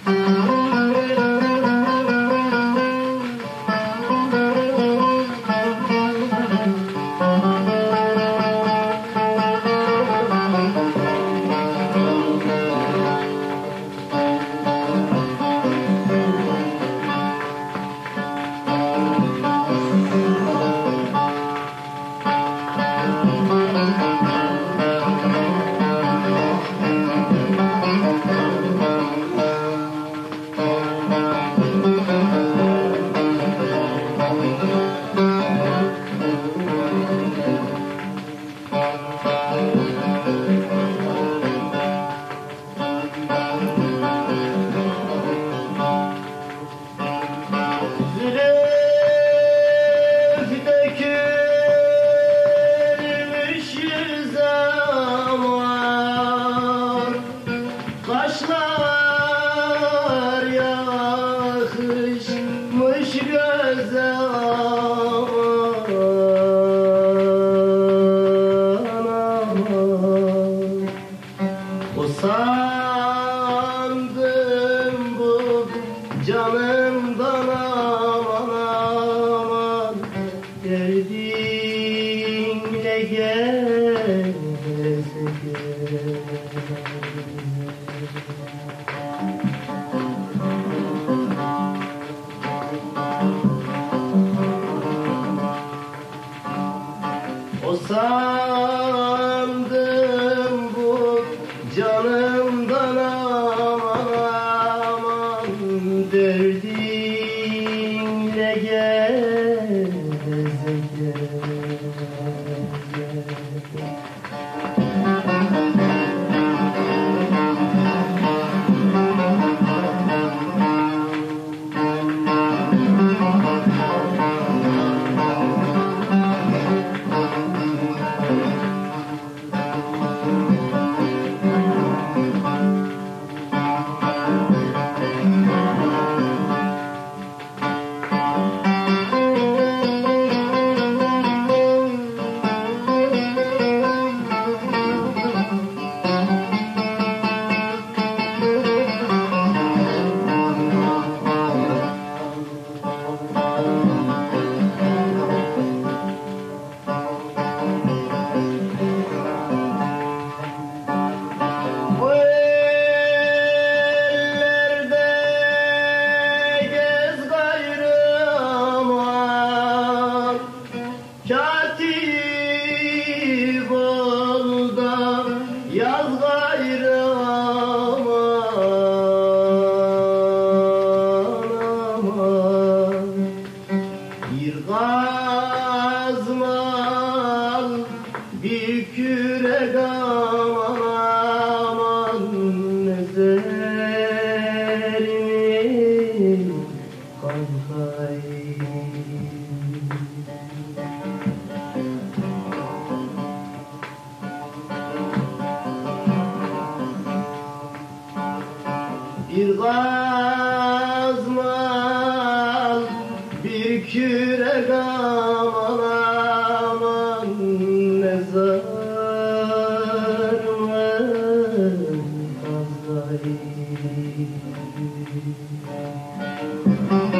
Kaşlar yakışmış göze aman. Usandım bu canımdan aman aman. Derdinle gez O sandım bu canımdan aman aman. Derdinle gez Katip ol da yaz gayrı aman aman. Bir gazmal bir kürek aman aman. Nezerimi kankayım. Bir gazmal bir kürek aman aman. Ne zararım fazlayım.